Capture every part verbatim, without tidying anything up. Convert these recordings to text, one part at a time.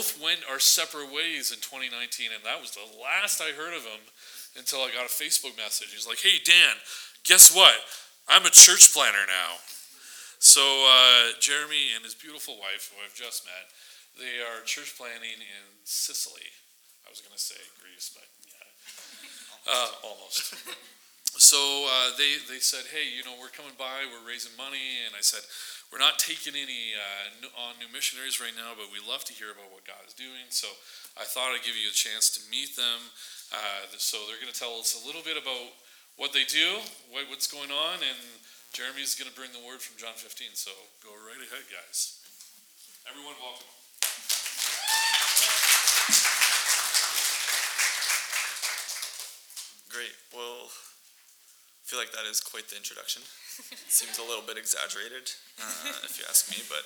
went our separate ways in twenty nineteen, and that was the last I heard of him until I got a Facebook message. He's like, "Hey, Dan, guess what? I'm a church planner now." So uh, Jeremy and his beautiful wife, who I've just met, they are church planning in Sicily. I was going to say Greece, but yeah, uh, almost. So uh, they, they said, "Hey, you know, we're coming by, we're raising money," and I said, "We're not taking any uh, on new missionaries right now, but we love to hear about what God is doing." So I thought I'd give you a chance to meet them. Uh, so they're going to tell us a little bit about what they do, what, what's going on, and Jeremy's going to bring the word from John fifteen. So go right ahead, guys. Everyone, welcome. Great. Well, I feel like that is quite the introduction. Seems a little bit exaggerated, uh, if you ask me, but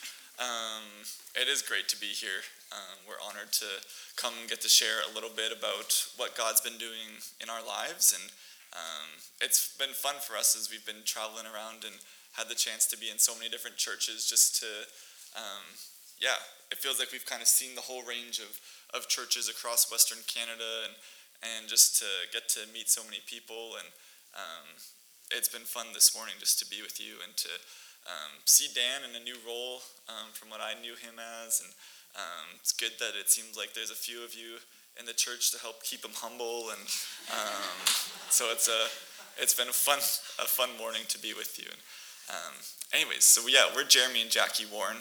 um, it is great to be here. Um, we're honored to come and get to share a little bit about what God's been doing in our lives, and um, it's been fun for us as we've been traveling around and had the chance to be in so many different churches. Just to, um, yeah, it feels like we've kind of seen the whole range of, of churches across Western Canada, and and just to get to meet so many people, and um, it's been fun this morning just to be with you and to um, see Dan in a new role um, from what I knew him as, and um, it's good that it seems like there's a few of you in the church to help keep him humble, and um, so it's a it's been a fun a fun morning to be with you. Um, anyways, so yeah, we're Jeremy and Jackie Warren.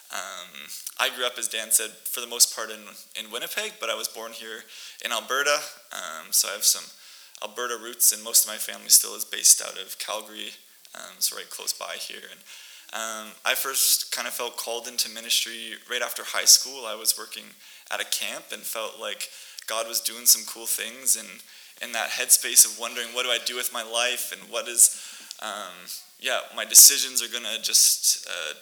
Um, I grew up, as Dan said, for the most part in, in Winnipeg, but I was born here in Alberta, um, so I have some Alberta roots, and most of my family still is based out of Calgary, um, so right close by here. And um, I first kind of felt called into ministry right after high school. I was working at a camp and felt like God was doing some cool things, and in that headspace of wondering, what do I do with my life, and what is, um, yeah, my decisions are going to just uh,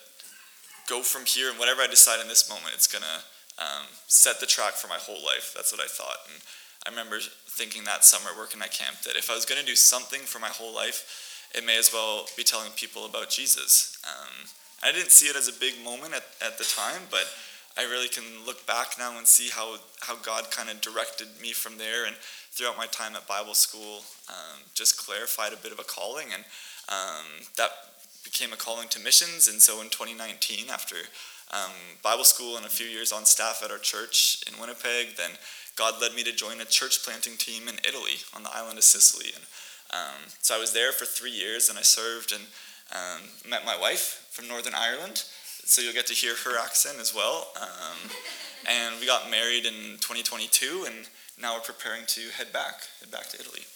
go from here, and whatever I decide in this moment, it's going to um, set the track for my whole life. That's what I thought. And I remember thinking that summer working at camp that if I was going to do something for my whole life, it may as well be telling people about Jesus. Um, I didn't see it as a big moment at, at the time, but I really can look back now and see how, how God kind of directed me from there, and throughout my time at Bible school, um, just clarified a bit of a calling, and um, that became a calling to missions. And so in twenty nineteen, after um, Bible school and a few years on staff at our church in Winnipeg, then God led me to join a church planting team in Italy on the island of Sicily. And um, so I was there for three years, and I served and um, met my wife from Northern Ireland. So you'll get to hear her accent as well. Um, and we got married in twenty twenty-two, and now we're preparing to head back, head back to Italy.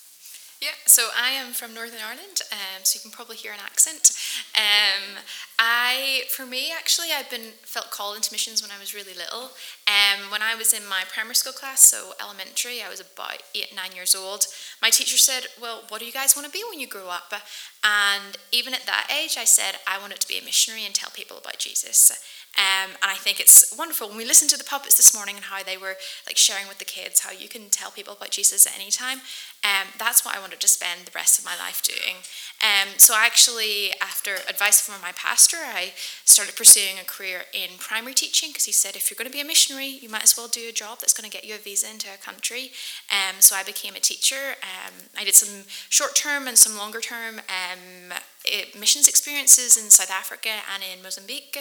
Yeah, so I am from Northern Ireland, um, so you can probably hear an accent. Um, I, for me, actually, I've been felt called into missions when I was really little. Um, when I was in my primary school class, so elementary, I was about eight, nine years old. My teacher said, "Well, what do you guys want to be when you grow up?" And even at that age, I said I wanted to be a missionary and tell people about Jesus. Um, and I think it's wonderful. When we listened to the puppets this morning and how they were like sharing with the kids how you can tell people about Jesus at any time, um, that's what I wanted to spend the rest of my life doing. Um, so actually, after advice from my pastor, I started pursuing a career in primary teaching, because he said if you're going to be a missionary, you might as well do a job that's going to get you a visa into a country. Um, so I became a teacher. Um, I did some short-term and some longer-term um, It, missions experiences in South Africa and in Mozambique.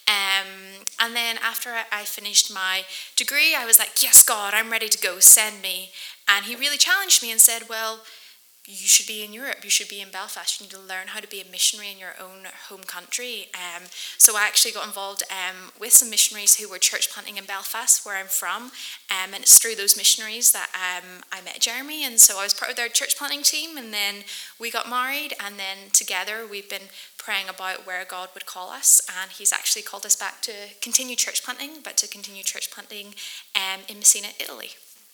Um, and then after I finished my degree, I was like, yes, God, I'm ready to go, send me. And he really challenged me and said, well, you should be in Europe, you should be in Belfast, you need to learn how to be a missionary in your own home country. Um, so I actually got involved um, with some missionaries who were church planting in Belfast, where I'm from, um, and it's through those missionaries that um, I met Jeremy, and so I was part of their church planting team, and then we got married, and then together we've been praying about where God would call us, and he's actually called us back to continue church planting, but to continue church planting um, in Messina, Italy.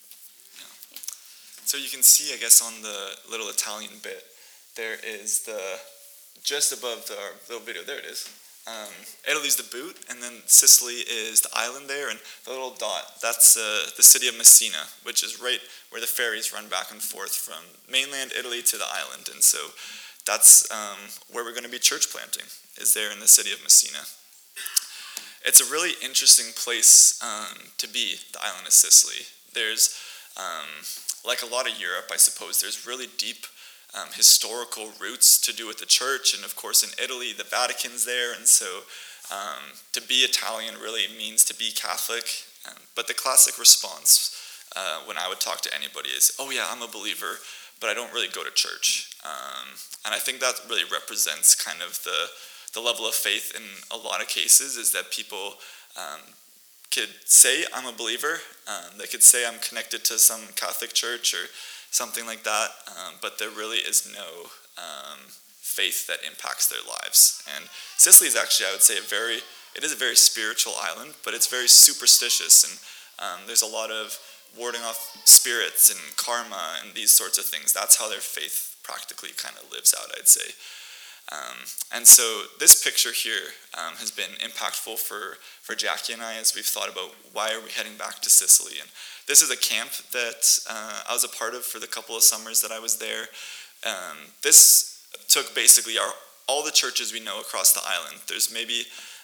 So you can see, I guess, on the little Italian bit, there is the, just above the little video, there it is. Um, Italy's the boot, and then Sicily is the island there, and the little dot, that's uh, the city of Messina, which is right where the ferries run back and forth from mainland Italy to the island. And so that's um, where we're going to be church planting, is there in the city of Messina. it's a really interesting place um, to be, the island of Sicily. There's, um, like a lot of Europe, I suppose, there's really deep um, historical roots to do with the church, and of course in Italy, the Vatican's there, and so um, to be Italian really means to be Catholic. Um, but the classic response uh, when I would talk to anybody is, oh yeah, I'm a believer, but I don't really go to church. Um, and I think that really represents kind of the the level of faith in a lot of cases, is that people um, could say I'm a believer, um, they could say I'm connected to some Catholic church or something like that, um, but there really is no um, faith that impacts their lives. And Sicily is actually, I would say, a very, it is a very spiritual island, but it's very superstitious, and um, there's a lot of warding off spirits and karma and these sorts of things. That's how their faith practically kind of lives out, I'd say. Um, and so this picture here um, has been impactful for, for Jackie and I as we've thought about why are we heading back to Sicily. And this is a camp that uh, I was a part of for the couple of summers that I was there. Um, this took basically our, all the churches we know across the island. There's maybe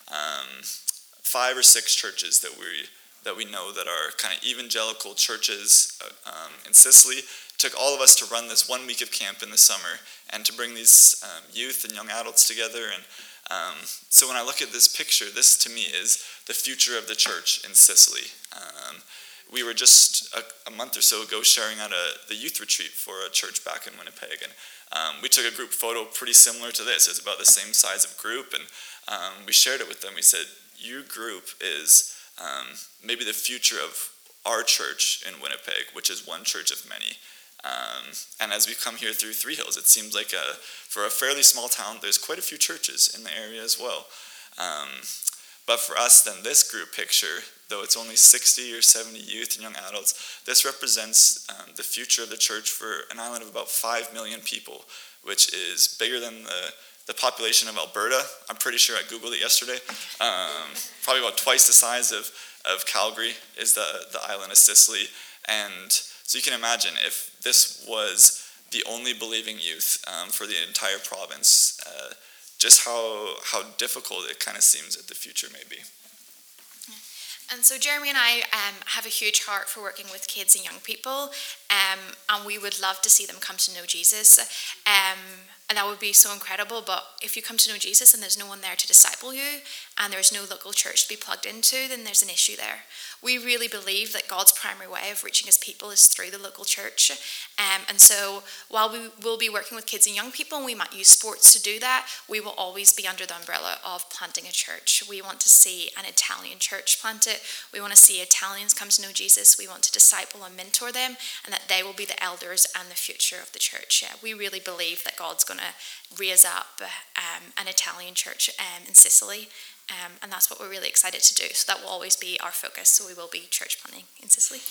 um, five or six churches that we that we know that are kind of evangelical churches um, in Sicily. It took all of us to run this one week of camp in the summer and to bring these um, youth and young adults together. And um, so when I look at this picture, this to me is the future of the church in Sicily. Um, we were just a, a month or so ago sharing at a, the youth retreat for a church back in Winnipeg. And um, we took a group photo pretty similar to this. It's about the same size of group. And um, we shared it with them. We said, your group is um, maybe the future of our church in Winnipeg, which is one church of many. Um, and as we come here through Three Hills, it seems like a, for a fairly small town, there's quite a few churches in the area as well. Um, but for us, then this group picture, though it's only sixty or seventy youth and young adults, this represents um, the future of the church for an island of about five million people, which is bigger than the, the population of Alberta. I'm pretty sure I Googled it yesterday. Um, probably about twice the size of, of Calgary is the, the island of Sicily. And so you can imagine if this was the only believing youth um, for the entire province, uh, just how how difficult it kind of seems that the future may be. And so Jeremy and I um, have a huge heart for working with kids and young people, um, and we would love to see them come to know Jesus. Um, and that would be so incredible, but if you come to know Jesus and there's no one there to disciple you, and there's no local church to be plugged into, then there's an issue there. We really believe that God's primary way of reaching his people is through the local church. Um, and so while we will be working with kids and young people, and we might use sports to do that, we will always be under the umbrella of planting a church. We want to see an Italian church planted. We want to see Italians come to know Jesus. We want to disciple and mentor them, and that they will be the elders and the future of the church. Yeah, we really believe that God's going to raise up um, an Italian church um, in Sicily. Um, and that's what we're really excited to do. So that will always be our focus. So we will be church planting in Sicily.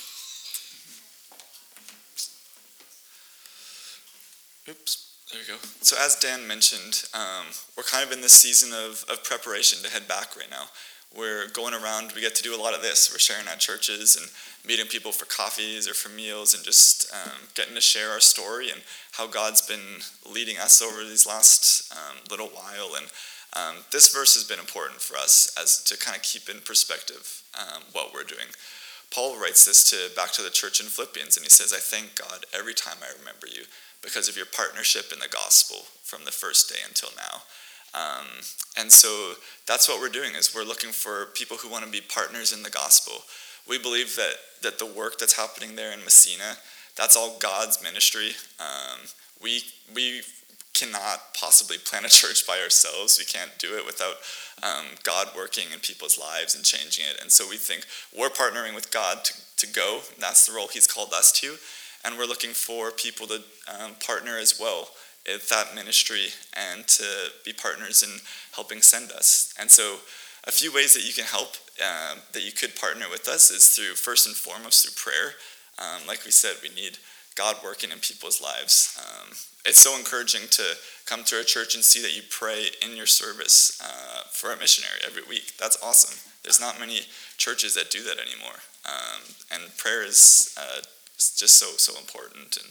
Oops, there you go. So as Dan mentioned, um, we're kind of in this season of, of preparation to head back right now. We're going around, we get to do a lot of this. We're sharing at churches and meeting people for coffees or for meals, and just um, getting to share our story and how God's been leading us over these last um, little while. And Um, this verse has been important for us as to kind of keep in perspective um, what we're doing. Paul writes this to back to the church in Philippians, and he says, I thank God every time I remember you because of your partnership in the gospel from the first day until now. Um, and so that's what we're doing, is we're looking for people who want to be partners in the gospel. We believe that, that the work that's happening there in Messina, that's all God's ministry. Um, we we cannot possibly plant a church by ourselves. We can't do it without um, God working in people's lives and changing it. And so we think we're partnering with God to, to go. And that's the role he's called us to. And we're looking for people to um, partner as well with that ministry and to be partners in helping send us. And so a few ways that you can help, uh, that you could partner with us, is through, first and foremost, through prayer. Um, like we said, we need God working in people's lives. Um, it's so encouraging to come to a church and see that you pray in your service uh, for a missionary every week. That's awesome. There's not many churches that do that anymore. Um, and prayer is uh, just so, so important. And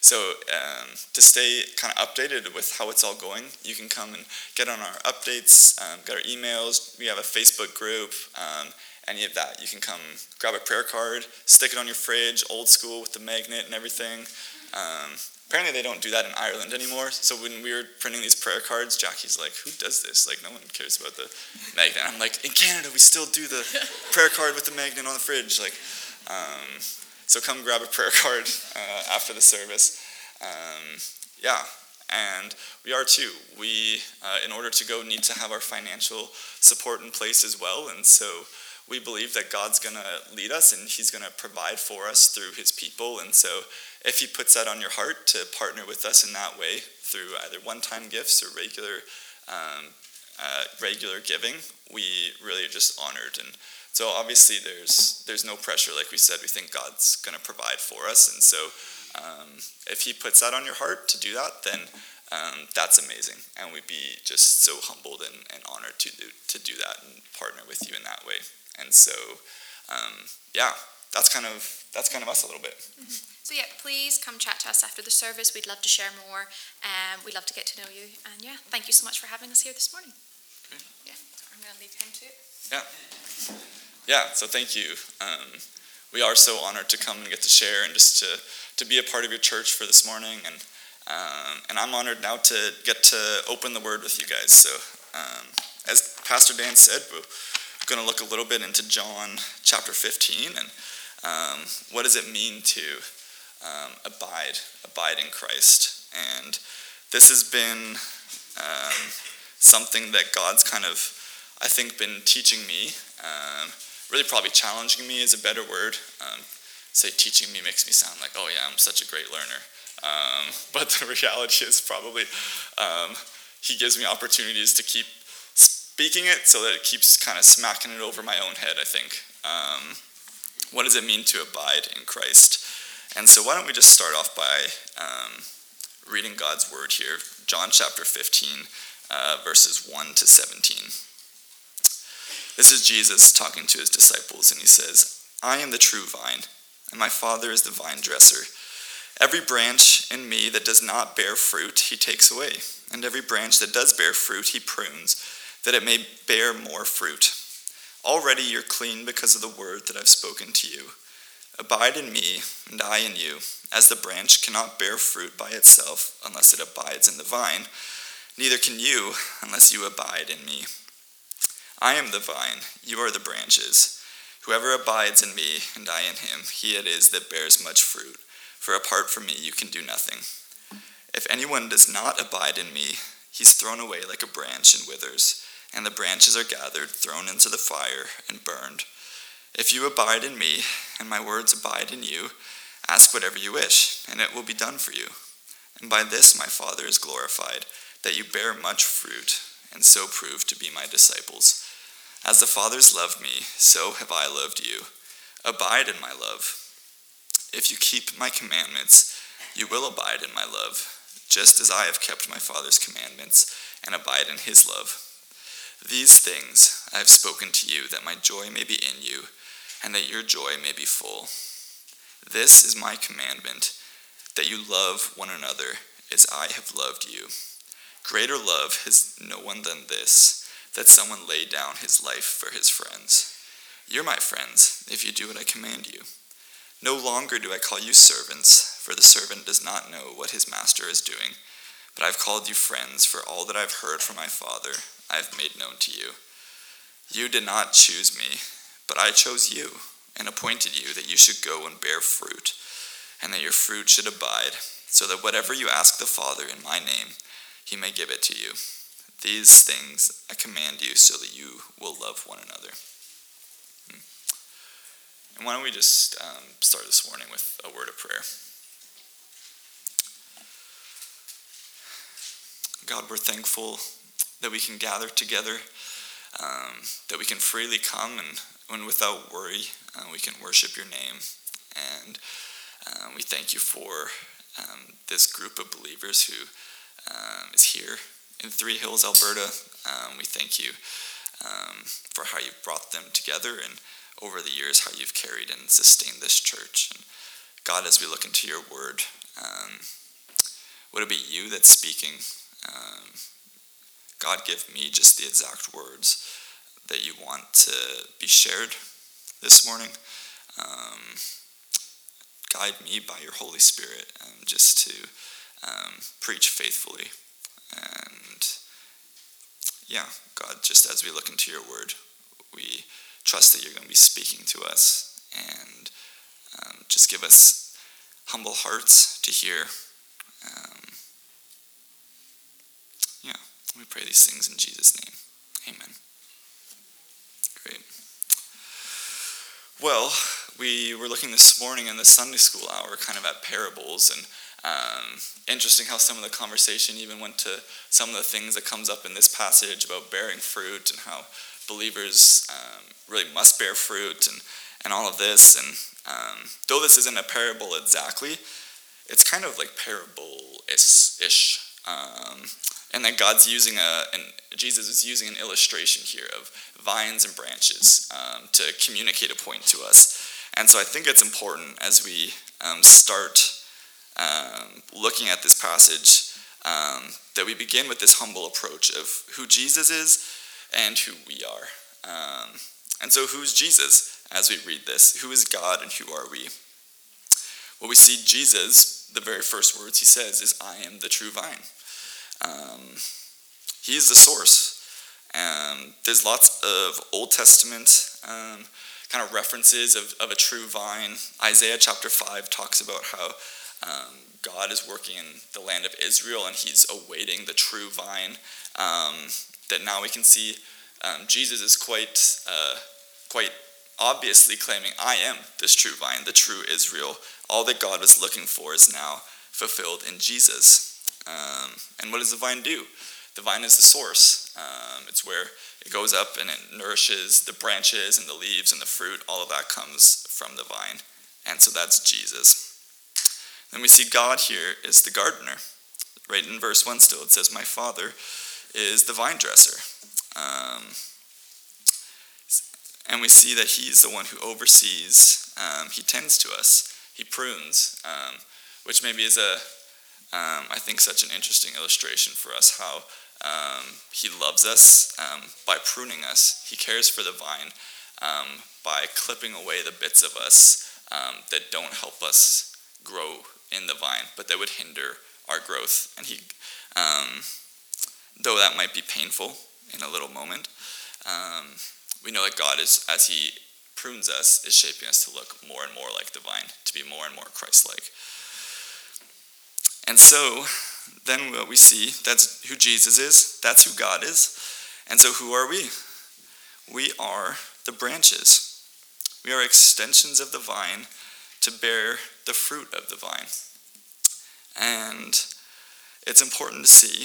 So um, to stay kind of updated with how it's all going, you can come and get on our updates, um, get our emails. We have a Facebook group, um, any of that. You can come grab a prayer card, stick it on your fridge, old school with the magnet and everything. Um, apparently they don't do that in Ireland anymore. So when we were printing these prayer cards, Jackie's like, who does this? Like, no one cares about the magnet. I'm like, in Canada, we still do the prayer card with the magnet on the fridge. Like, um, so come grab a prayer card uh, after the service. Um, yeah, and we are too. We, uh, in order to go, need to have our financial support in place as well. And so we believe that God's going to lead us and he's going to provide for us through his people. And so if he puts that on your heart to partner with us in that way through either one-time gifts or regular um, uh, regular giving, we really are just honored. And so obviously there's there's no pressure. Like we said, we think God's going to provide for us. And so um, if he puts that on your heart to do that, then um, that's amazing. And we'd be just so humbled and, and honored to do, to do that and partner with you in that way. And so, um, yeah, that's kind of that's kind of us a little bit. Mm-hmm. So yeah, please come chat to us after the service. We'd love to share more. Um, we'd love to get to know you. And yeah, thank you so much for having us here this morning. Okay. Yeah, I'm going to leave him to it. Yeah. Yeah, so thank you. Um, we are so honored to come and get to share and just to, to be a part of your church for this morning. And um, and I'm honored now to get to open the word with you guys. So um, as Pastor Dan said, we're going to look a little bit into John chapter fifteen and um, what does it mean to um, abide, abide in Christ. And this has been um, something that God's kind of, I think, been teaching me, um, really probably challenging me is a better word. Um, say teaching me makes me sound like, oh yeah, I'm such a great learner. Um, but the reality is probably um, he gives me opportunities to keep speaking it so that it keeps kind of smacking it over my own head, I think. Um, what does it mean to abide in Christ? And so why don't we just start off by um, reading God's word here, John chapter fifteen, uh, verses one to seventeen. This is Jesus talking to his disciples, and he says, I am the true vine, and my Father is the vine dresser. Every branch in me that does not bear fruit, he takes away, and every branch that does bear fruit, he prunes, that it may bear more fruit. Already you're clean because of the word that I've spoken to you. Abide in me, and I in you, as the branch cannot bear fruit by itself unless it abides in the vine. Neither can you unless you abide in me. I am the vine, you are the branches. Whoever abides in me, and I in him, he it is that bears much fruit. For apart from me you can do nothing. If anyone does not abide in me, he's thrown away like a branch and withers, and the branches are gathered, thrown into the fire, and burned. If you abide in me, and my words abide in you, ask whatever you wish, and it will be done for you. And by this my Father is glorified, that you bear much fruit, and so prove to be my disciples. As the Father's loved me, so have I loved you. Abide in my love. If you keep my commandments, you will abide in my love, just as I have kept my Father's commandments and abide in his love. These things I have spoken to you, that my joy may be in you, and that your joy may be full. This is my commandment, that you love one another as I have loved you. Greater love has no one than this, that someone lay down his life for his friends. You're my friends, if you do what I command you. No longer do I call you servants, for the servant does not know what his master is doing. But I've called you friends, for all that I've heard from my Father I have made known to you. You did not choose me, but I chose you, and appointed you that you should go and bear fruit, and that your fruit should abide, so that whatever you ask the Father in my name, he may give it to you. These things I command you, so that you will love one another. And why don't we just um, start this morning with a word of prayer. God, we're thankful that we can gather together, um, that we can freely come and, and without worry, uh, we can worship your name. And uh, we thank you for um, this group of believers who um, is here in Three Hills, Alberta. Um, we thank you um, for how you've brought them together and over the years how you've carried and sustained this church. And God, as we look into your word, um, would it be you that's speaking? Um, God, give me just the exact words that you want to be shared this morning. Um, guide me by your Holy Spirit um, just to um, preach faithfully. And yeah, God, just as we look into your word, we trust that you're going to be speaking to us, and um, just give us humble hearts to hear. Um, yeah, we pray these things in Jesus' name. Amen. Great. Well, we were looking this morning in the Sunday school hour kind of at parables, and um, interesting how some of the conversation even went to some of the things that comes up in this passage about bearing fruit and how believers um, really must bear fruit and, and all of this. And um, though this isn't a parable exactly, it's kind of like parable-ish. Um, and then God's using a, and Jesus is using an illustration here of vines and branches um, to communicate a point to us. And so I think it's important as we um, start um, looking at this passage um, that we begin with this humble approach of who Jesus is and who we are. Um, and so who's Jesus as we read this? Who is God and who are we? Well, we see Jesus, the very first words he says is, I am the true vine. Um, he is the source. Um, there's lots of Old Testament um, kind of references of, of a true vine. Isaiah chapter five talks about how um, God is working in the land of Israel and he's awaiting the true vine. Um, that now we can see um, Jesus is quite, uh, quite obviously claiming, I am this true vine, the true Israel. All that God was looking for is now fulfilled in Jesus. Um, and what does the vine do? The vine is the source. Um, it's where it goes up and it nourishes the branches and the leaves and the fruit. All of that comes from the vine. And so that's Jesus. Then we see God here is the gardener. Right in verse one still, it says, my Father is the vine dresser. Um, and we see that he's the one who oversees. Um, he tends to us. He prunes, um, which maybe is a Um, I think such an interesting illustration for us, how um, he loves us um, by pruning us. He cares for the vine um, by clipping away the bits of us um, that don't help us grow in the vine, but that would hinder our growth. And he, um, though that might be painful in a little moment, um, we know that God is, as he prunes us, is shaping us to look more and more like the vine, to be more and more Christ-like. And so, then what we see, that's who Jesus is, that's who God is. And so who are we? We are the branches. We are extensions of the vine to bear the fruit of the vine. And it's important to see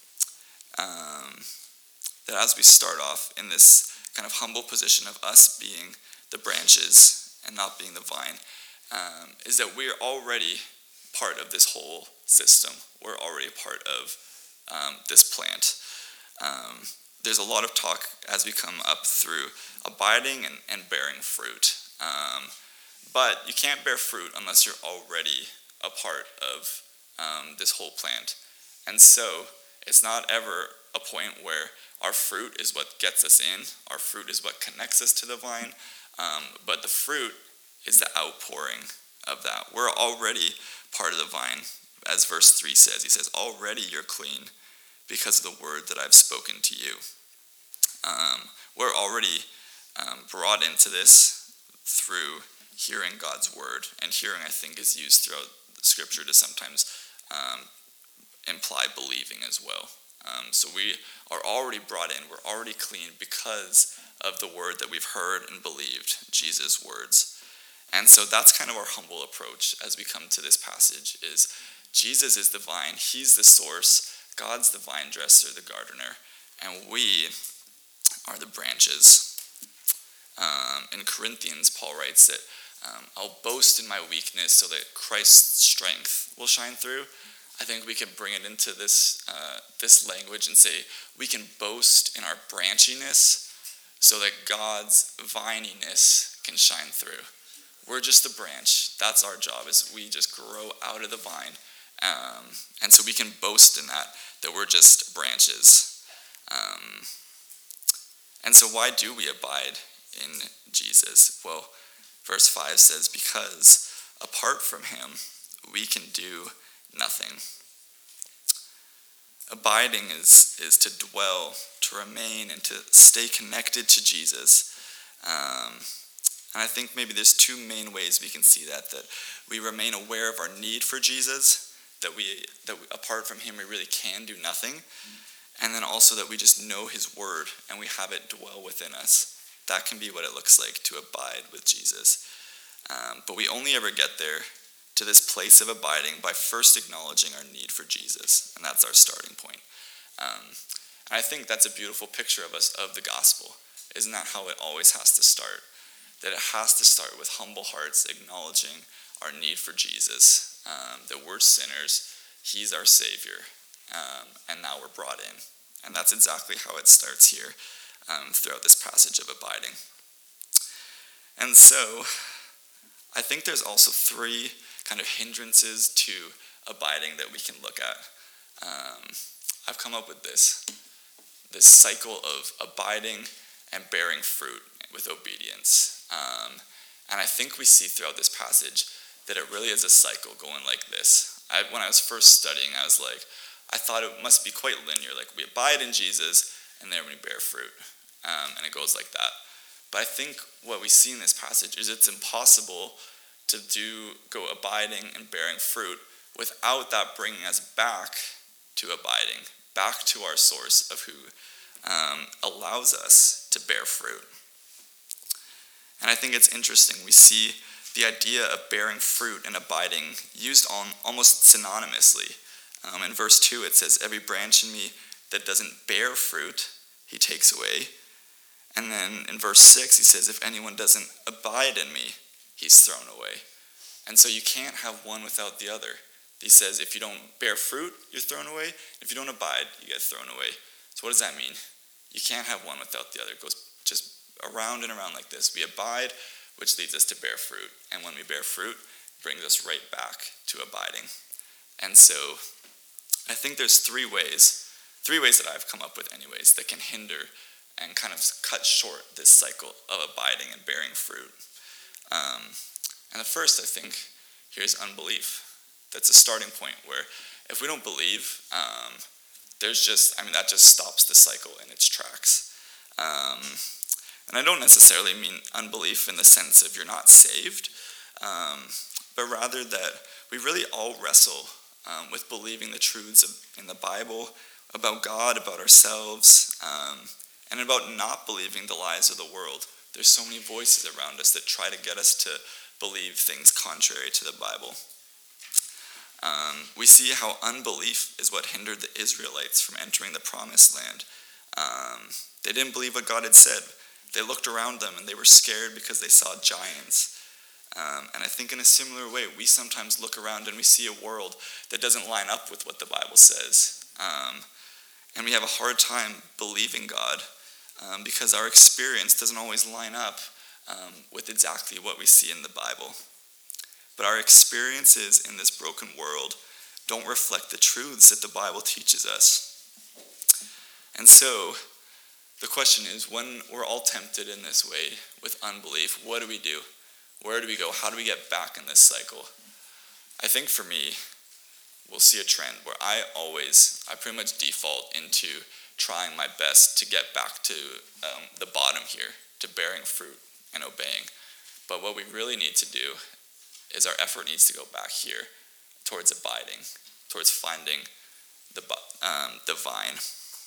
um, that as we start off in this kind of humble position of us being the branches and not being the vine, um, is that we're already part of this whole system. We're already a part of um, this plant. Um, there's a lot of talk as we come up through abiding and, and bearing fruit. Um, but you can't bear fruit unless you're already a part of um, this whole plant. And so it's not ever a point where our fruit is what gets us in. Our fruit is what connects us to the vine. Um, but the fruit is the outpouring of that. We're already part of the vine. As verse three says, he says, already you're clean because of the word that I've spoken to you. Um, we're already um, brought into this through hearing God's word. And hearing, I think, is used throughout the scripture to sometimes um, imply believing as well. Um, so we are already brought in. We're already clean because of the word that we've heard and believed, Jesus' words. And so that's kind of our humble approach as we come to this passage is Jesus is the vine. He's the source. God's the vine dresser, the gardener. And we are the branches. Um, in Corinthians, Paul writes that um, I'll boast in my weakness so that Christ's strength will shine through. I think we can bring it into this, uh, this language and say we can boast in our branchiness so that God's vininess can shine through. We're just the branch. That's our job, is we just grow out of the vine. Um, and so we can boast in that, that we're just branches. Um, and so why do we abide in Jesus? Well, verse five says, because apart from him, we can do nothing. Abiding is, is to dwell, to remain, and to stay connected to Jesus. Um, and I think maybe there's two main ways we can see that, that we remain aware of our need for Jesus, that we that we, apart from him we really can do nothing, and then also that we just know his word and we have it dwell within us. That can be what it looks like to abide with Jesus. Um, but we only ever get there, to this place of abiding, by first acknowledging our need for Jesus, and that's our starting point. Um, and I think that's a beautiful picture of us, of the gospel. Isn't that how it always has to start? That it has to start with humble hearts acknowledging our need for Jesus, um, that we're sinners, he's our Savior, um, and now we're brought in. And that's exactly how it starts here um, throughout this passage of abiding. And so, I think there's also three kind of hindrances to abiding that we can look at. Um, I've come up with this, this cycle of abiding and bearing fruit with obedience. Um, and I think we see throughout this passage that it really is a cycle going like this. I, when I was first studying, I was like, I thought it must be quite linear. Like, we abide in Jesus, and then we bear fruit. Um, and it goes like that. But I think what we see in this passage is it's impossible to do go abiding and bearing fruit without that bringing us back to abiding, back to our source of who um, allows us to bear fruit. And I think it's interesting. We see the idea of bearing fruit and abiding used on almost synonymously. Um, in verse two, it says, every branch in me that doesn't bear fruit, he takes away. And then in verse six, he says, if anyone doesn't abide in me, he's thrown away. And so you can't have one without the other. He says, if you don't bear fruit, you're thrown away. If you don't abide, you get thrown away. So what does that mean? You can't have one without the other. It goes just around and around like this. We abide, which leads us to bear fruit. And when we bear fruit, it brings us right back to abiding. And so I think there's three ways, three ways that I've come up with anyways, that can hinder and kind of cut short this cycle of abiding and bearing fruit. Um, and the first, I think, here is unbelief. That's a starting point where if we don't believe, um, there's just, I mean, that just stops the cycle in its tracks. Um, and I don't necessarily mean unbelief in the sense of you're not saved, um, but rather that we really all wrestle um, with believing the truths of, in the Bible about God, about ourselves, um, and about not believing the lies of the world. There's so many voices around us that try to get us to believe things contrary to the Bible. Um, we see how unbelief is what hindered the Israelites from entering the promised land. Um, they didn't believe what God had said. They looked around them and they were scared because they saw giants. Um, and I think in a similar way, we sometimes look around and we see a world that doesn't line up with what the Bible says. Um, and we have a hard time believing God um, because our experience doesn't always line up um, with exactly what we see in the Bible. But our experiences in this broken world don't reflect the truths that the Bible teaches us. And so, the question is, when we're all tempted in this way with unbelief, what do we do? Where do we go? How do we get back in this cycle? I think for me, we'll see a trend where I always, I pretty much default into trying my best to get back to um, the bottom here, to bearing fruit and obeying. But what we really need to do is our effort needs to go back here towards abiding, towards finding the, um, the vine.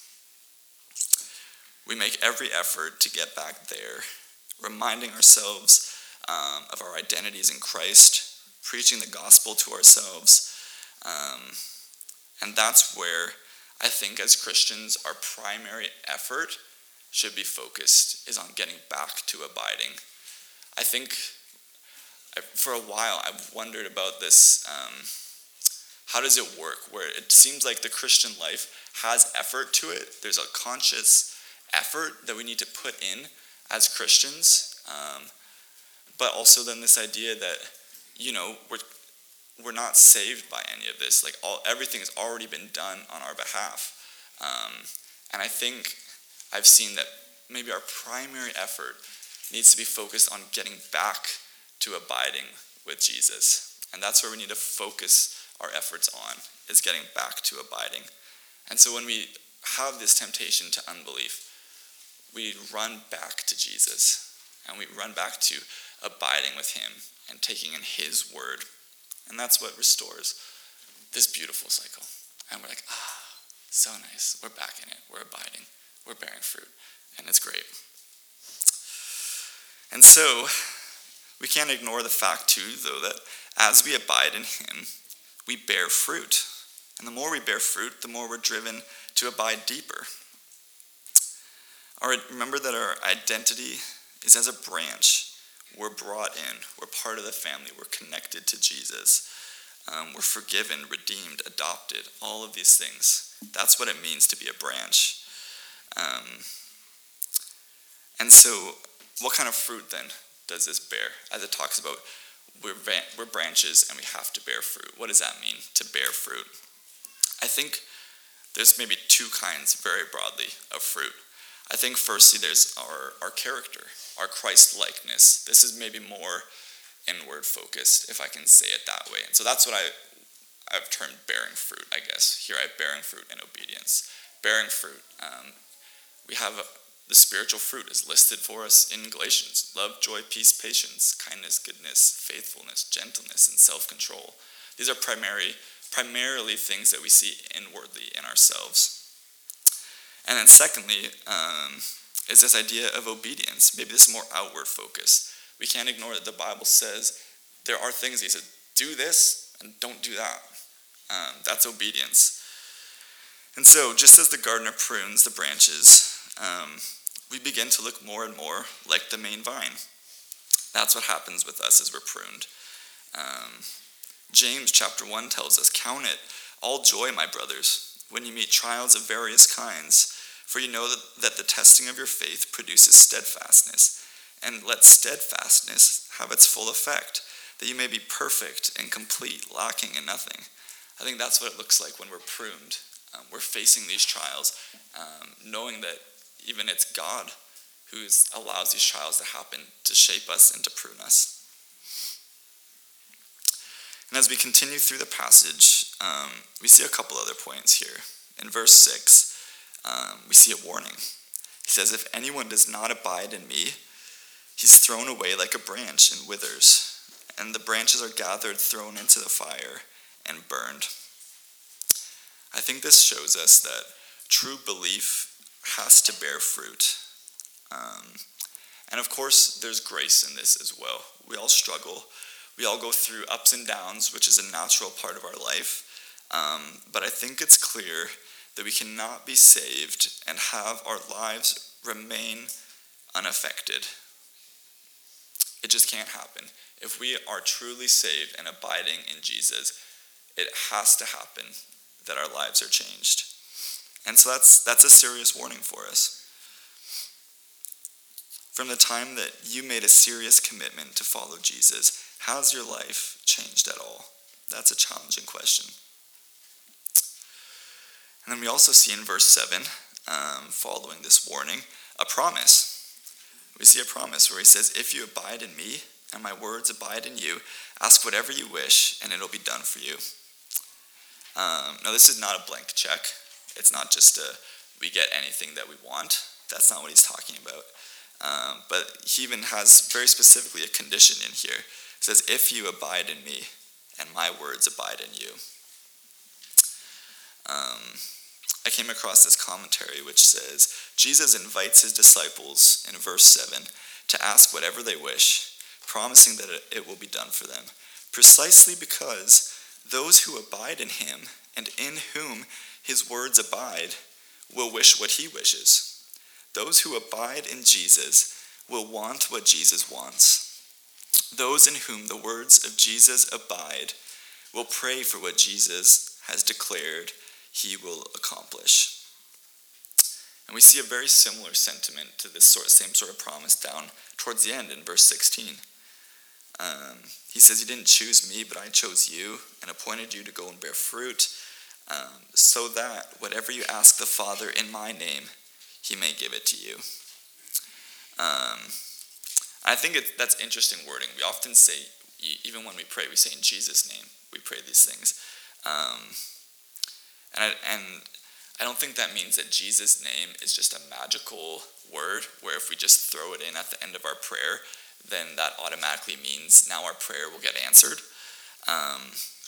We make every effort to get back there, reminding ourselves um, of our identities in Christ, preaching the gospel to ourselves. Um, and that's where I think as Christians, our primary effort should be focused, is on getting back to abiding. I think for a while I've wondered about this, um, how does it work, where it seems like the Christian life has effort to it. There's a conscious effort that we need to put in as Christians, um, but also then this idea that, you know, we're we're not saved by any of this. Like all everything has already been done on our behalf. Um, and I think I've seen that maybe our primary effort needs to be focused on getting back to abiding with Jesus. And that's where we need to focus our efforts on, is getting back to abiding. And so when we have this temptation to unbelief, we run back to Jesus, and we run back to abiding with him and taking in his word. And that's what restores this beautiful cycle. And we're like, ah, so nice. We're back in it. We're abiding. We're bearing fruit. And it's great. And so, we can't ignore the fact too, though, that as we abide in him, we bear fruit. And the more we bear fruit, the more we're driven to abide deeper. Our, remember that our identity is as a branch. We're brought in. We're part of the family. We're connected to Jesus. Um, we're forgiven, redeemed, adopted, all of these things. That's what it means to be a branch. Um, and so, what kind of fruit then does this bear? As it talks about, we're, we're branches and we have to bear fruit. What does that mean, to bear fruit? I think there's maybe two kinds, very broadly, of fruit. I think firstly there's our, our character, our Christ-likeness. This is maybe more inward focused, if I can say it that way. And so that's what I, I've termed bearing fruit, I guess. Here I have bearing fruit in obedience. Bearing fruit. Um, we have a, the spiritual fruit is listed for us in Galatians. Love, joy, peace, patience, kindness, goodness, faithfulness, gentleness, and self-control. These are primary, primarily things that we see inwardly in ourselves. And then secondly, um, is this idea of obedience. Maybe this is more outward focused. We can't ignore that the Bible says there are things he says, do this and don't do that. Um, that's obedience. And so just as the gardener prunes the branches, um, we begin to look more and more like the main vine. That's what happens with us as we're pruned. Um, James chapter one tells us, count it all joy, my brothers, when you meet trials of various kinds, for you know that, that the testing of your faith produces steadfastness, and let steadfastness have its full effect, that you may be perfect and complete, lacking in nothing. I think that's what it looks like when we're pruned. Um, we're facing these trials, um, knowing that even it's God who allows these trials to happen to shape us and to prune us. And as we continue through the passage, um, we see a couple other points here. In verse six, um, we see a warning. He says, if anyone does not abide in me, he's thrown away like a branch and withers, and the branches are gathered, thrown into the fire, and burned. I think this shows us that true belief has to bear fruit. Um, and of course, there's grace in this as well. We all struggle. We all go through ups and downs, which is a natural part of our life. Um, but I think it's clear that we cannot be saved and have our lives remain unaffected. It just can't happen. If we are truly saved and abiding in Jesus, it has to happen that our lives are changed. And so that's that's a serious warning for us. From the time that you made a serious commitment to follow Jesus, has your life changed at all? That's a challenging question. And then we also see in verse seven, um, following this warning, a promise. We see a promise where he says, if you abide in me and my words abide in you, ask whatever you wish and it'll be done for you. Um, now this is not a blank check. It's not just a, we get anything that we want. That's not what he's talking about. Um, but he even has very specifically a condition in here. It says, if you abide in me and my words abide in you. Um, I came across this commentary which says, Jesus invites his disciples in verse seven to ask whatever they wish, promising that it, it will be done for them, precisely because those who abide in him and in whom his words abide will wish what he wishes. Those who abide in Jesus will want what Jesus wants. Those in whom the words of Jesus abide will pray for what Jesus has declared he will accomplish. And we see a very similar sentiment to this sort of, same sort of promise down towards the end in verse sixteen. Um, he says, you didn't choose me, but I chose you and appointed you to go and bear fruit, um, so that whatever you ask the Father in my name, he may give it to you. Um, I think it, that's interesting wording. We often say, even when we pray, we say in Jesus' name, we pray these things. Um, and, I, and I don't think that means that Jesus' name is just a magical word, where if we just throw it in at the end of our prayer, then that automatically means now our prayer will get answered. Um,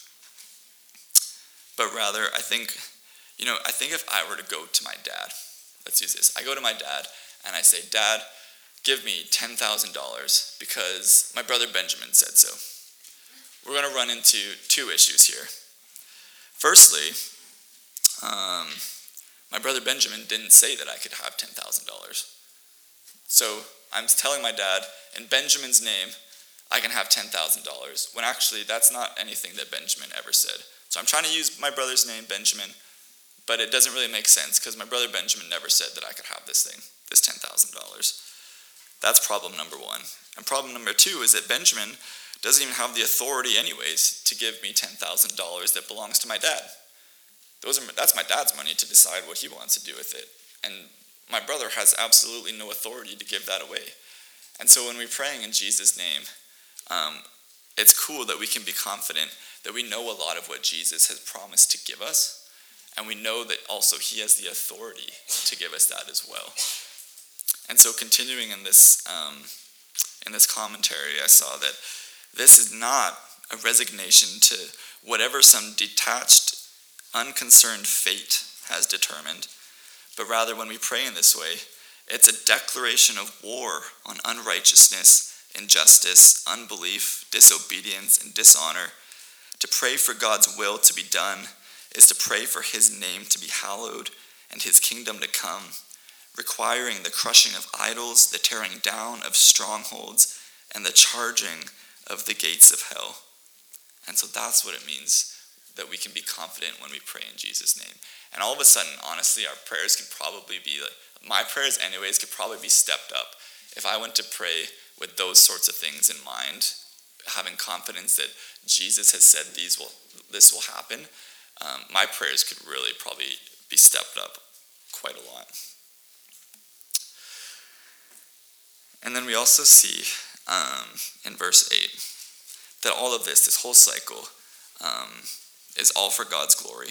but rather, I think, you know, I think if I were to go to my dad, let's use this. I go to my dad and I say, Dad, give me ten thousand dollars because my brother Benjamin said so. We're going to run into two issues here. Firstly, um, my brother Benjamin didn't say that I could have ten thousand dollars. So I'm telling my dad, in Benjamin's name, I can have ten thousand dollars, when actually that's not anything that Benjamin ever said. So I'm trying to use my brother's name, Benjamin, but it doesn't really make sense because my brother Benjamin never said that I could have this thing, this ten thousand dollars. That's problem number one. And problem number two is that Benjamin doesn't even have the authority anyways to give me ten thousand dollars that belongs to my dad. Those are, that's my dad's money to decide what he wants to do with it. And my brother has absolutely no authority to give that away. And so when we're praying in Jesus' name, um, it's cool that we can be confident that we know a lot of what Jesus has promised to give us, and we know that also he has the authority to give us that as well. And so continuing in this um, in this commentary, I saw that this is not a resignation to whatever some detached, unconcerned fate has determined, but rather when we pray in this way, it's a declaration of war on unrighteousness, injustice, unbelief, disobedience, and dishonor. To pray for God's will to be done is to pray for his name to be hallowed and his kingdom to come, requiring the crushing of idols, the tearing down of strongholds, and the charging of the gates of hell. And so that's what it means that we can be confident when we pray in Jesus' name. And all of a sudden, honestly, our prayers can probably be, like, my prayers anyways could probably be stepped up if I went to pray with those sorts of things in mind, having confidence that Jesus has said these will, this will happen. Um, my prayers could really probably be stepped up quite a lot. And then we also see um, in verse eight that all of this, this whole cycle, um, is all for God's glory.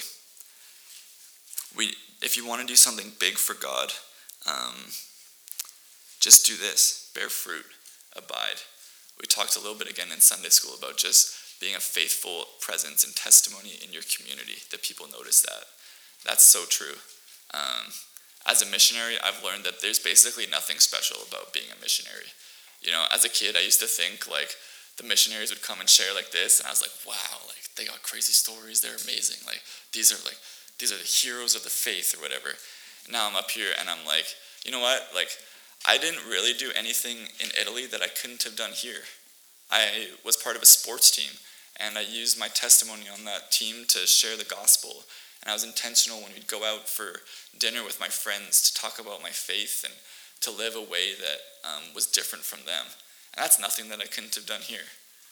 We, if you want to do something big for God, um, just do this: bear fruit, abide. We talked a little bit again in Sunday school about just being a faithful presence and testimony in your community, that people notice that. That's so true. Um, as a missionary, I've learned that there's basically nothing special about being a missionary. You know, as a kid, I used to think like the missionaries would come and share like this, and I was like, wow, like they got crazy stories, they're amazing. Like these are like these are the heroes of the faith or whatever. And now I'm up here and I'm like, you know what? Like I didn't really do anything in Italy that I couldn't have done here. I was part of a sports team, and I used my testimony on that team to share the gospel. And I was intentional when we'd go out for dinner with my friends to talk about my faith and to live a way that um, was different from them. And that's nothing that I couldn't have done here.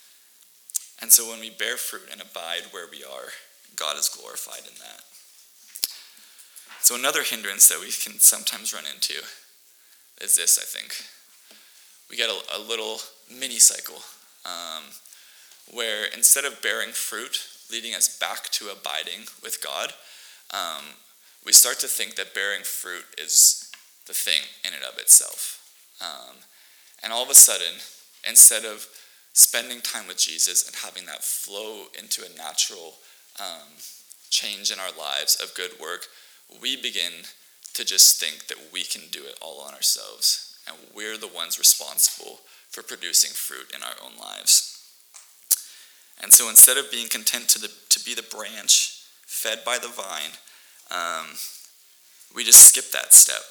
And so when we bear fruit and abide where we are, God is glorified in that. So another hindrance that we can sometimes run into is this, I think. We get a, a little mini cycle um, where instead of bearing fruit, leading us back to abiding with God, um, we start to think that bearing fruit is the thing in and of itself. Um, and all of a sudden, instead of spending time with Jesus and having that flow into a natural um, change in our lives of good work, we begin to just think that we can do it all on ourselves, and we're the ones responsible for producing fruit in our own lives. And so instead of being content to, the, to be the branch fed by the vine, um, we just skip that step.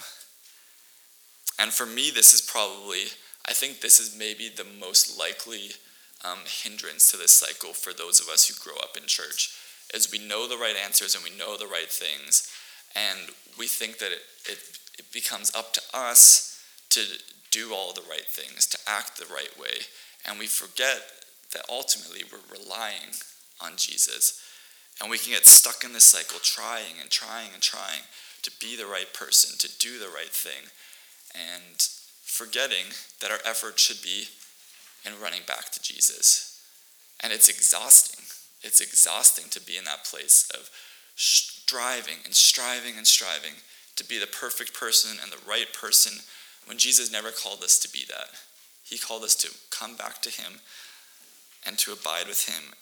And for me, this is probably, I think this is maybe the most likely um, hindrance to this cycle for those of us who grow up in church, is we know the right answers and we know the right things, and we think that it, it, it becomes up to us to do all the right things, to act the right way, and we forget that ultimately we're relying on Jesus. And we can get stuck in this cycle, trying and trying and trying to be the right person, to do the right thing, and forgetting that our effort should be in running back to Jesus. And it's exhausting. It's exhausting to be in that place of striving and striving and striving to be the perfect person and the right person when Jesus never called us to be that. He called us to come back to him and to abide with him.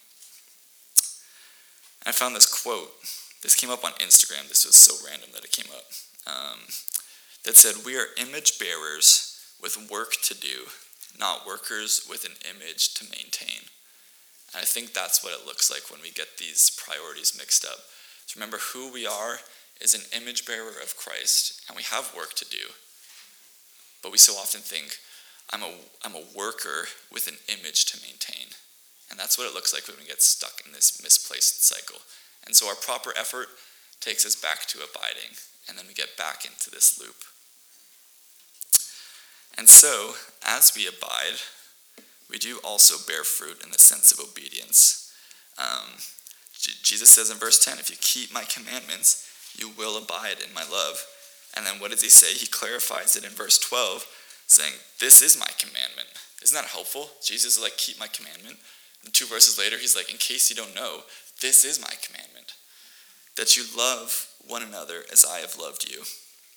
I found this quote. This came up on Instagram. This was so random that it came up. Um, that said, "We are image bearers with work to do, not workers with an image to maintain." And I think that's what it looks like when we get these priorities mixed up. So remember, who we are is an image bearer of Christ, and we have work to do. But we so often think, I'm a, I'm a worker with an image to maintain. And that's what it looks like when we get stuck in this misplaced cycle. And so our proper effort takes us back to abiding, and then we get back into this loop. And so, as we abide, we do also bear fruit in the sense of obedience. Um, J- Jesus says in verse ten, "If you keep my commandments, you will abide in my love." And then what does he say? He clarifies it in verse twelve, saying, "This is my commandment." Isn't that helpful? Jesus is like, keep my commandment. And two verses later, he's like, in case you don't know, this is my commandment, that you love one another as I have loved you.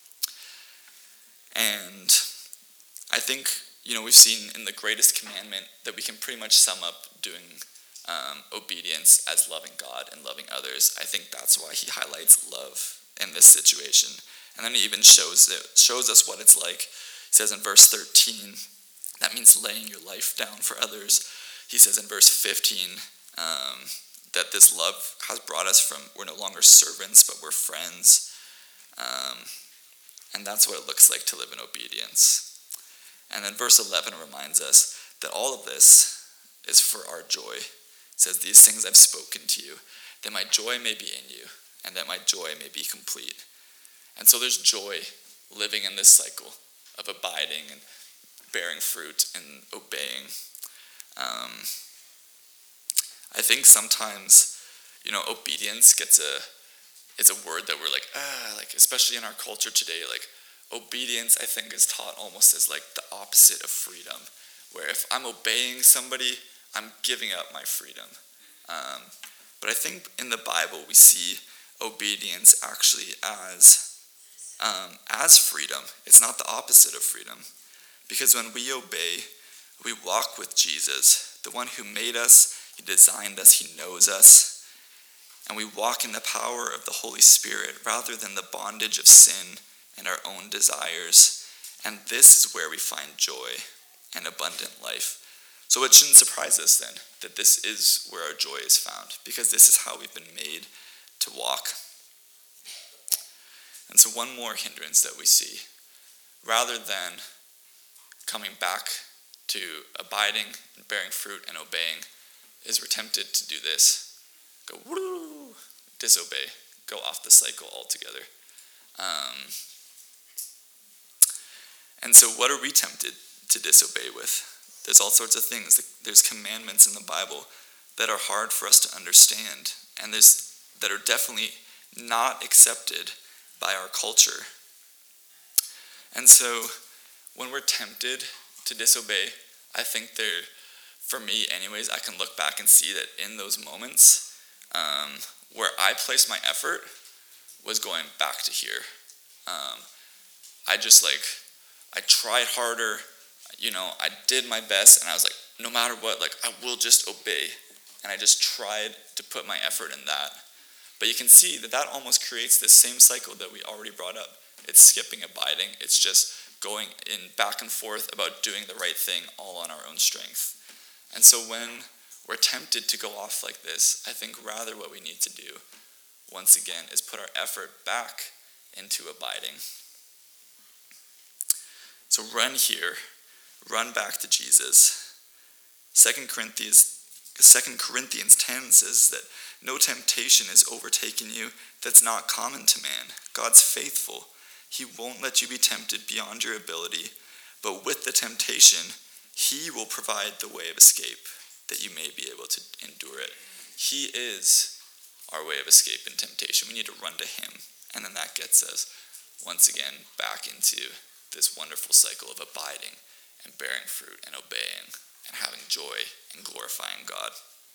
And I think, you know, we've seen in the greatest commandment that we can pretty much sum up doing um, obedience as loving God and loving others. I think that's why he highlights love in this situation. And then he even shows it, shows us what it's like. He says in verse thirteen, that means laying your life down for others. He says in verse fifteen um, that this love has brought us from, we're no longer servants, but we're friends. Um, and that's what it looks like to live in obedience. And then verse eleven reminds us that all of this is for our joy. It says, "These things I've spoken to you, that my joy may be in you, and that my joy may be complete." And so there's joy living in this cycle of abiding and bearing fruit and obeying. Um, I think sometimes, you know, obedience gets a, it's a word that we're like, ah, like, especially in our culture today, like, obedience, I think, is taught almost as like the opposite of freedom, where if I'm obeying somebody, I'm giving up my freedom. Um, but I think in the Bible, we see obedience actually as um, as freedom. It's not the opposite of freedom. Because when we obey, we walk with Jesus, the one who made us, he designed us, he knows us. And we walk in the power of the Holy Spirit rather than the bondage of sin and our own desires. And this is where we find joy and abundant life. So it shouldn't surprise us then that this is where our joy is found, because this is how we've been made to walk. And so one more hindrance that we see, rather than coming back to abiding and bearing fruit and obeying, is we're tempted to do this. Go, woo, disobey, go off the cycle altogether. Um, and so what are we tempted to disobey with? There's all sorts of things. There's commandments in the Bible that are hard for us to understand, and there's that are definitely not accepted by our culture. And so when we're tempted to disobey, I think there, for me anyways, I can look back and see that in those moments um, where I placed my effort was going back to here. Um, I just like, I tried harder, you know, I did my best, and I was like, no matter what, like, I will just obey. And I just tried to put my effort in that. But you can see that that almost creates this same cycle that we already brought up. It's skipping abiding. It's just going in back and forth about doing the right thing all on our own strength. And so when we're tempted to go off like this, I think rather what we need to do, once again, is put our effort back into abiding. So run here, run back to Jesus. Second Corinthians, Second Corinthians ten says that no temptation has overtaken you that's not common to man. God's faithful. He won't let you be tempted beyond your ability, but with the temptation, he will provide the way of escape, that you may be able to endure it. He is our way of escape in temptation. We need to run to him. And then that gets us, once again, back into this wonderful cycle of abiding and bearing fruit and obeying and having joy and glorifying God.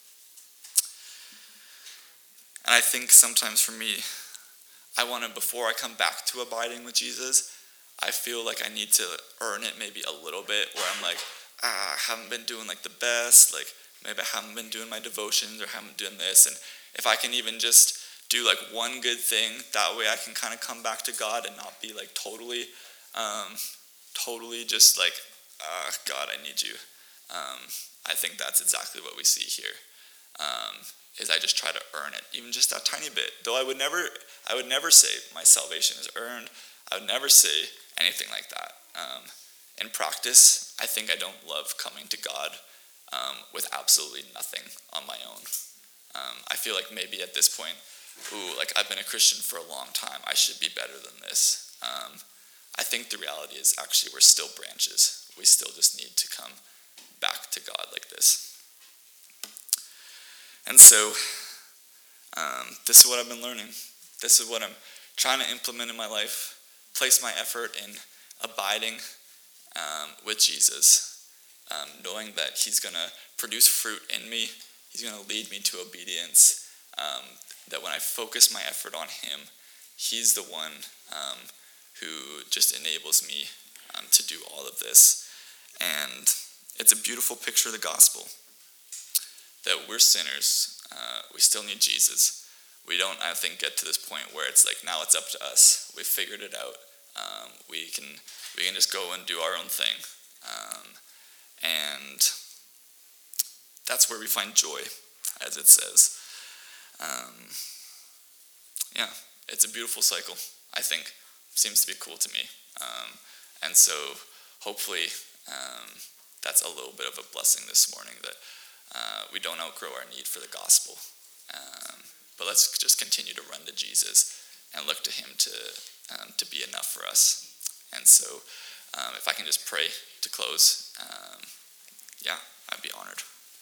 And I think sometimes for me, I want to, before I come back to abiding with Jesus, I feel like I need to earn it maybe a little bit, where I'm like, ah, I haven't been doing like the best, like maybe I haven't been doing my devotions or haven't done this. And if I can even just do like one good thing, that way I can kind of come back to God and not be like totally, um, totally just like, ah, God, I need you. Um, I think that's exactly what we see here. Um, is I just try to earn it, even just that tiny bit. Though I would never, I would never say my salvation is earned. I would never say anything like that. Um, in practice, I think I don't love coming to God um, with absolutely nothing on my own. Um, I feel like maybe at this point, ooh, like I've been a Christian for a long time. I should be better than this. Um, I think the reality is actually we're still branches. We still just need to come back to God like this. And so, um, this is what I've been learning. This is what I'm trying to implement in my life. Place my effort in abiding um, with Jesus, um, knowing that he's going to produce fruit in me. He's going to lead me to obedience. Um, that when I focus my effort on him, he's the one um, who just enables me um, to do all of this. And it's a beautiful picture of the gospel. That we're sinners, uh, we still need Jesus. We don't, I think, get to this point where it's like, now it's up to us. We've figured it out. Um, we can we can just go and do our own thing. Um, and that's where we find joy, as it says. Um, yeah, it's a beautiful cycle, I think. Seems to be cool to me. Um, and so hopefully um, that's a little bit of a blessing this morning, that Uh, we don't outgrow our need for the gospel. Um, but let's just continue to run to Jesus and look to him to um, to be enough for us. And so um, if I can just pray to close, um, yeah, I'd be honored.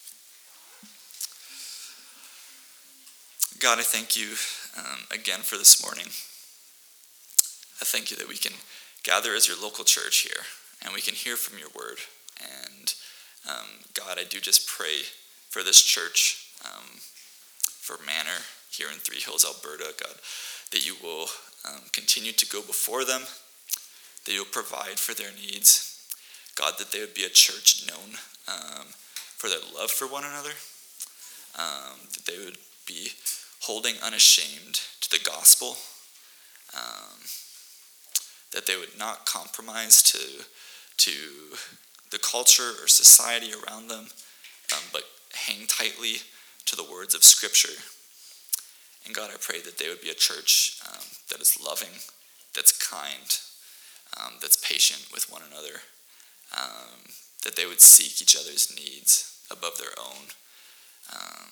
God, I thank you um, again for this morning. I thank you that we can gather as your local church here and we can hear from your word. And Um, God, I do just pray for this church, um, for Manor here in Three Hills, Alberta, God, that you will um, continue to go before them, that you'll provide for their needs. God, that they would be a church known um, for their love for one another, um, that they would be holding unashamed to the gospel, um, that they would not compromise to to the culture or society around them, um, but hang tightly to the words of Scripture. And God, I pray that they would be a church um, that is loving, that's kind, um, that's patient with one another, um, that they would seek each other's needs above their own. Um,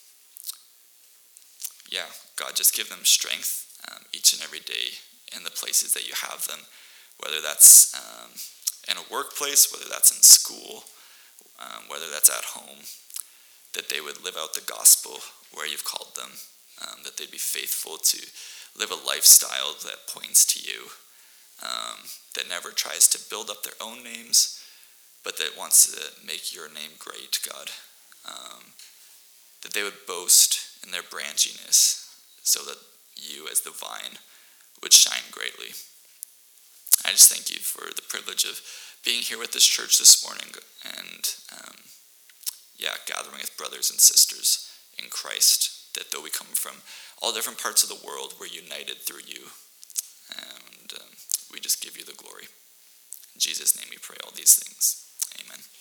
yeah, God, just give them strength um, each and every day in the places that you have them, whether that's um, in a workplace, whether that's in school, um, whether that's at home, that they would live out the gospel where you've called them, um, that they'd be faithful to live a lifestyle that points to you, um, that never tries to build up their own names, but that wants to make your name great, God. Um, that they would boast in their branchiness so that you as the vine would shine greatly. I just thank you for the privilege of being here with this church this morning and, um, yeah, gathering with brothers and sisters in Christ, that though we come from all different parts of the world, we're united through you. And um, we just give you the glory. In Jesus' name we pray all these things. Amen.